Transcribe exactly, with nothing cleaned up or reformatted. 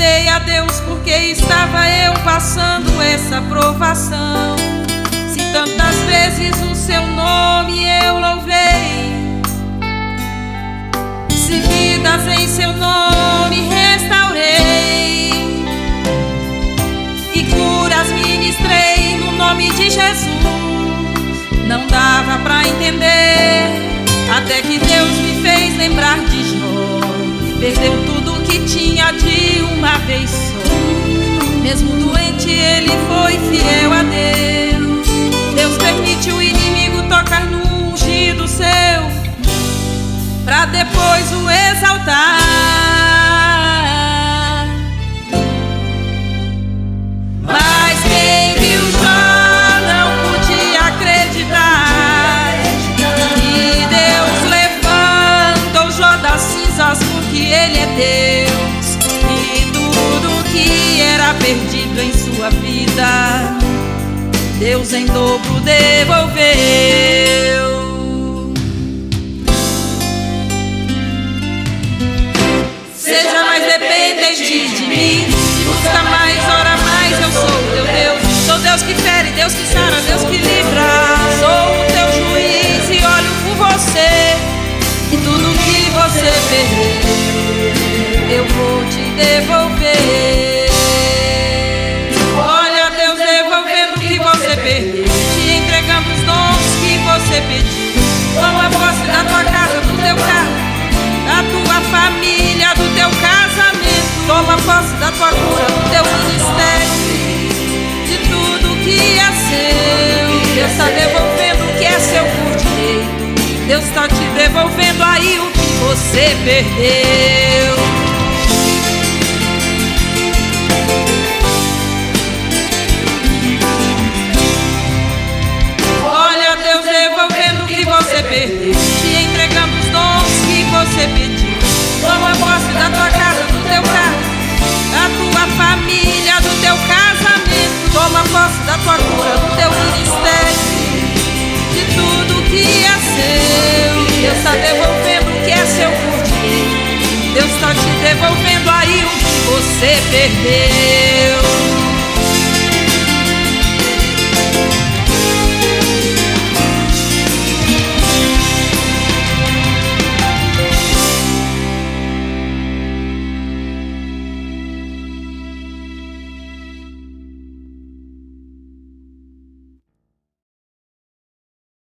perguntei a Deus por que estava eu passando essa provação. Se tantas vezes o seu nome eu louvei, se vidas em seu nome restaurei e curas ministrei no nome de Jesus. Não dava pra entender, até que Deus me fez lembrar de Jó. Perdeu tudo que tinha de uma vez só. Mesmo doente ele foi fiel a Deus. Deus permite o inimigo tocar no ungido seu, pra depois o exaltar. Mas quem viu Jó não podia acreditar que Deus levantou Jó das cinzas, porque ele é Deus, e tudo que era perdido em sua vida Deus em dobro devolveu. Seja mais dependente de mim, busca mais, ora mais, eu sou o teu Deus. Sou Deus que fere, Deus que sara, Deus que livra. Sou o teu juiz e olho por você, e tudo que você perdeu eu vou te devolver. Olha Deus devolvendo o que você perdeu, te entregando os dons que você pediu. Toma posse da tua casa, do teu carro, da tua família, do teu casamento. Toma posse da tua cura, do teu ministério, de tudo que é seu. Deus está devolvendo o que é seu por direito. Deus está te devolvendo aí o que você perdeu. Olha Deus devolvendo o que você perdeu, te entregando os dons que você pediu. Toma posse da tua casa, do teu carro, da tua família, do teu casamento. Toma posse da tua cura, do teu ministério, de tudo que é seu. Deus está devolvendo o que é seu por direito. Deus está te devolvendo aí o que você perdeu.